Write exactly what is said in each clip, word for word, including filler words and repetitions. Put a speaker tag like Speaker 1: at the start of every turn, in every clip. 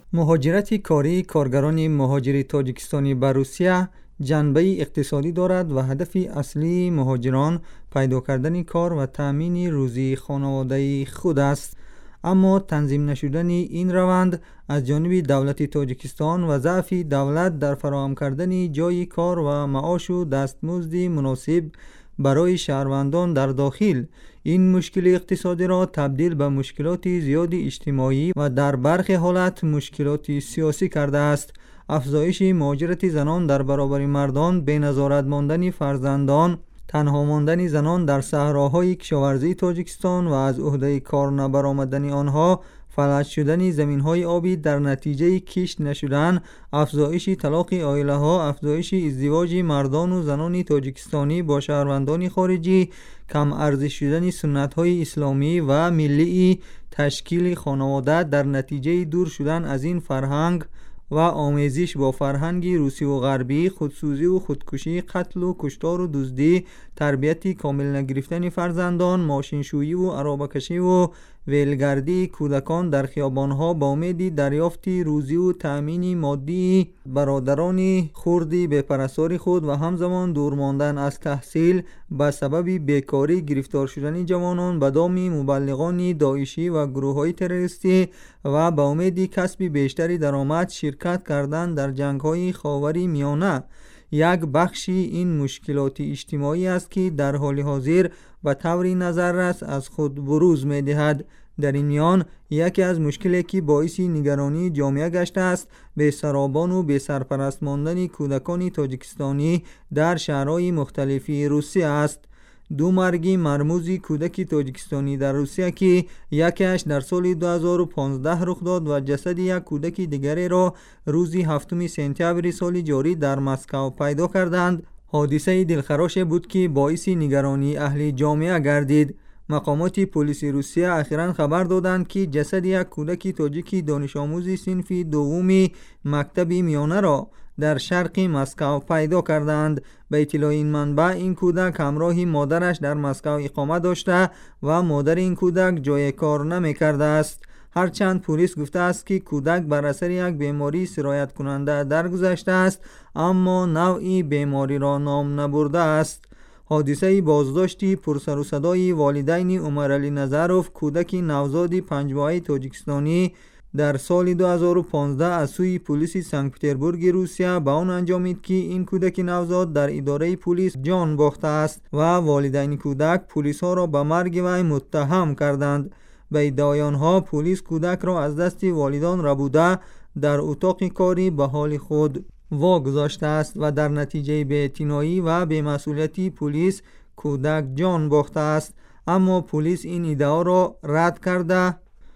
Speaker 1: مهاجرت کاری کارگران مهاجر تاجیکستانی به روسیه جنبه اقتصادی دارد و هدف اصلی مهاجران پیدا کردن کار و تأمین روزی خانواده خود است. اما تنظیم نشدن این روند از جانب دولت تاجیکستان و ضعف دولت در فراهم کردن جای کار و معاش و دستمزد مناسب برای شهروندان در داخل این مشکل اقتصادی را تبدیل به مشکلات زیاد اجتماعی و در برخی حالت مشکلات سیاسی کرده است. افزایش مهاجرت زنان در برابر مردان، به نظارت ماندن فرزندان، تنها ماندن زنان در صحراهای کشاورزی تاجیکستان و از عهده کار نبرآمدن آنها، فلج شدن زمین‌های آبی در نتیجه کشت نشدن، افزایش طلاق عائله‌ها، افزایش ازدواج مردان و زنان تاجیکستانی با شهروندان خارجی، کم ارزش شدن سنت‌های اسلامی و ملی، تشکیل خانواده در نتیجه دور شدن از این فرهنگ و آمیزش با فرهنگ روسی و غربی، خودسوزی و خودکشی، قتل و کشتار و دزدی، تربیت کامل نگرفتن فرزندان، ماشینشویی و عرابه‌کشی و ولگردی کودکان در خیابانها با امید دریافت روزی و تأمین مادی برادران خردی به پرستار خود و همزمان دور ماندن از تحصیل به سبب بیکاری، گرفتار شدن جوانان به دام مبلغان داعشی و گروه‌های تروریستی و به امید کسب بیشتری درآمد شرکت کردن در جنگ‌های خاور میانه یک بخشی این مشکلات اجتماعی است که در حال حاضر به طور نظررس از خود بروز می‌دهد. در این میان یکی از مشکلی که باعث نگرانی جامعه گشته است به سرابان و به سرپرست ماندن کودکان تاجیکستانی در شهرهای مختلفی روسیه است. دو مرگ مرموز کودک تاجیکستانی در روسیه که یکیش در سال دو هزار و پانزده رخ داد و جسد یک کودک دیگری را روز هفتم سپتامبر سال جاری در مسکو پیدا کردند، حادثه دلخراش بود که باعث نگرانی اهل جامعه گردید. مقامات پلیس روسیه اخیراً خبر دادند که جسد یک کودک تاجیک دانش آموز صنف دوم مکتب میانه را در شرق مسکو پیدا کردند. به اطلاع این منبع این کودک همراه مادرش در مسکو اقامت داشته و مادر این کودک جای کار نمی کرده است. هرچند پلیس گفته است که کودک بر اثر یک بیماری سرایت کننده درگذشته است، اما نوعی بیماری را نام نبرده است. حادثه بازداشتی پرسر و صدای والدین عمر علی نظروف کودک نوزاد پنج ماهه تاجیکستانی در سال دو هزار و پانزده از سوی پلیس سنت پترزبورگ روسیه به آن انجامید که این کودک نوزاد در اداره پلیس جان باخته است و والدین کودک پلیس ها را به مرگ وی متهم کردند. به ادعای آنها پلیس کودک را از دست والدان ربوده در اتاق کاری به حال خود واگذاشته است و در نتیجه بی‌اعتنایی و بی‌مسئولیتی پلیس کودک جان باخته است. اما پلیس این ادعا را رد کرده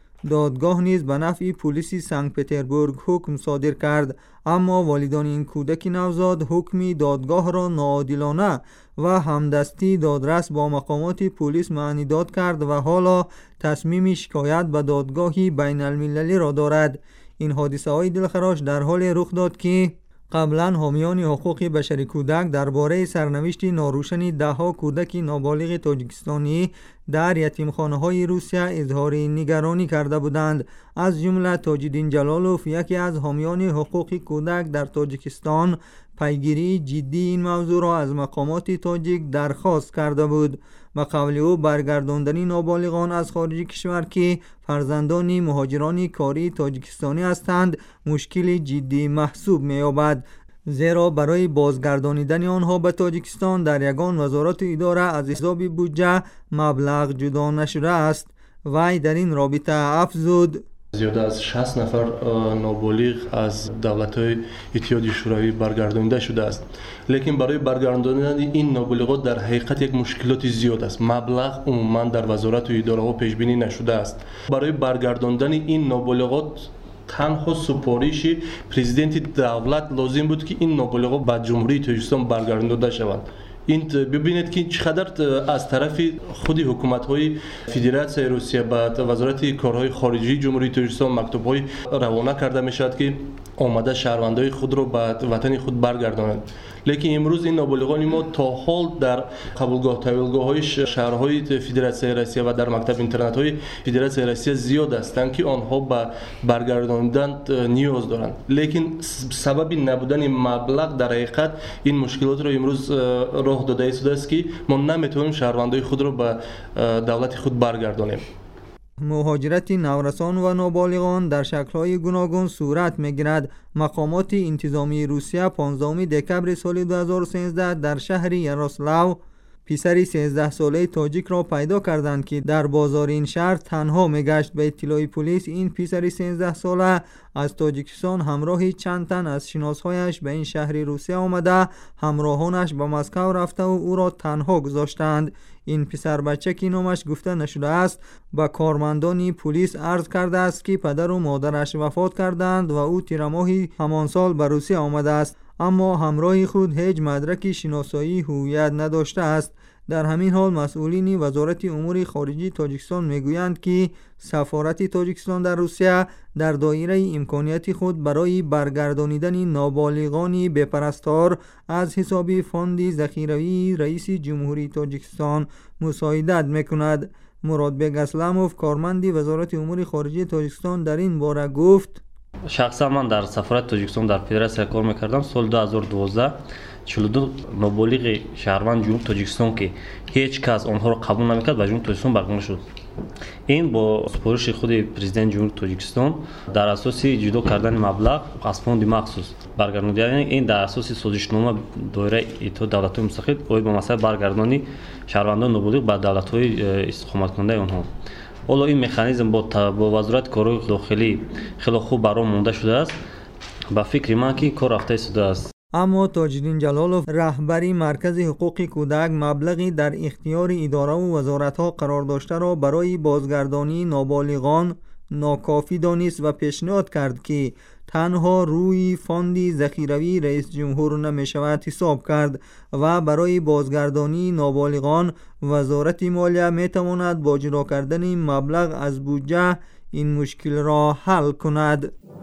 Speaker 1: دادگاه نیز به نفع پلیس سنت پترزبورگ حکم صادر کرد، اما والدان این کودک نوزاد حکم دادگاه را ناعادلانه و همدستی دادرس با مقامات پلیس معنی داد کرد و حالا تصمیم شکایت به دادگاه بین المللی را دارد. این حادثه های دلخراش در حال رخ داد که قبلا حامیان حقوق بشری کودک درباره سرنوشت ناروشن ده ها کودک نابالغ تاجیکستانی در یتیمخانه های روسیه اظهار نگرانی کرده بودند. از جمله تاج‌الدین جلالوف یکی از حامیان حقوق کودک در تاجیکستان پیگیری جدی این موضوع را از مقامات تاجیک درخواست کرده بود. به قول او برگرداندن نابالغان از خارج کشور که فرزندان مهاجران کاری تاجیکستانی هستند مشکل جدی محسوب می‌یابد، زیرا برای بازگردانیدن آنها به تاجیکستان در یگان وزارت اداره از حساب بودجه مبلغ جدا نشده است. وی در این رابطه افزود:
Speaker 2: زیاده از شصت نفر نابالغ از دولت‌های اتحاد شوروی برگردانیده شده است، لیکن برای برگرداندن این نابالغان در حقیقت یک مشکلات زیاد است. مبلغ عموما در وزارت و اداره‌ها پیش بینی نشده است. برای برگرداندن این نابالغان تنها سپارش پرزیدنت دولت لازم بود که این نابالغان به جمهوری تاجیکستان برگردانده شوند. این ببینید که چقدر از طرف خود حکومت‌های فدراسیون روسیه به وزارت کارهای خارجی جمهوری تاجیکستان مکتوب‌های روانه کرده می‌شود که آمده شهروندای خود رو به وطن خود برگردانند. لیکن امروز این نابالغان ما تا حال در قبولگاه تحویلگاه های شهرهای فدراسیون روسیه و در مکتب اینترنت های فدراسیون روسیه زیاد هستند که آنها به برگرداندن نیاز دارند، لیکن سبب نبودن مبلغ در حقیقت این مشکلات را امروز راه داده است که ما نمیتونیم شهروندای خود را به دولت خود برگردانیم.
Speaker 1: مهاجرت نورسان و نابالغان در شکل‌های گوناگون صورت می‌گیرد. مقامات انتظامی روسیه پانزدهم دکمبر سال دو هزار و سیزده در شهر یاروسلاو پسری سیزده ساله تاجیک را پیدا کردند که در بازار این شهر تنها میگشت. به اطلاع پلیس این پسر سیزده ساله از تاجیکستان همراه چند تن از شناسهایش به این شهر روسیه آمده، همراهانش به مسکو رفته و او را تنها گذاشتند. این پسر بچه که نامش گفته نشده است با کارمندان پلیس عرض کرده است که پدر و مادرش وفات کردند و او تیر ماه همان سال به روسیه آمده است، اما همراه خود هیچ مدرک شناسایی هویت نداشته است. در همین حال مسئولین وزارت امور خارجه تاجیکستان میگویند که سفارت تاجیکستان در روسیه در دایره امکانیت خود برای برگردانیدن نابالغان بپرستار از حساب فاند ذخیروی رئیس جمهوری تاجیکستان مساعدت میکند. مراد بیگ اسلموف کارمند وزارت امور خارجه تاجیکستان در این باره گفت:
Speaker 3: شخصا من در سفارت تاجیکستان در فدراسیون کار میکردم. سال دو هزار و دوازده چهل و دو نابالغ شهروند جنوب تاجیکستان که هیچ کس آنها را قبول نمیکرد به جنوب تاجیکستان برگردانده شد. این با سفارش خود پرزیدنت جمهوری تاجیکستان در اساس جدا کردن مبلغ از فوند مخصوص برگرداندن این در اساس سازشنامه دایره اتحاد دولت‌های مستقل اوید با مسئله برگردانی شهروندان نابالغ به دولت‌های استقامت کننده آنها. حالا این مکانیزم با با وزارت کار داخلی خیلی خوب برام مونده شده است. با فکر من که کار رفته شده است.
Speaker 1: اما تاج‌الدین جلالوف رهبری مرکز حقوق کودک مبلغی در اختیار اداره و وزارت‌ها قرار داشته را برای بازگردانی نابالغان ناکافی دانست و پیشنهاد کرد که تنها روی فاند ذخیروی رئیس جمهور نمی‌شود حساب کرد و برای بازگردانی نابالغان وزارت مالیه می‌تواند با جدا کردن مبلغ از بودجه این مشکل را حل کند.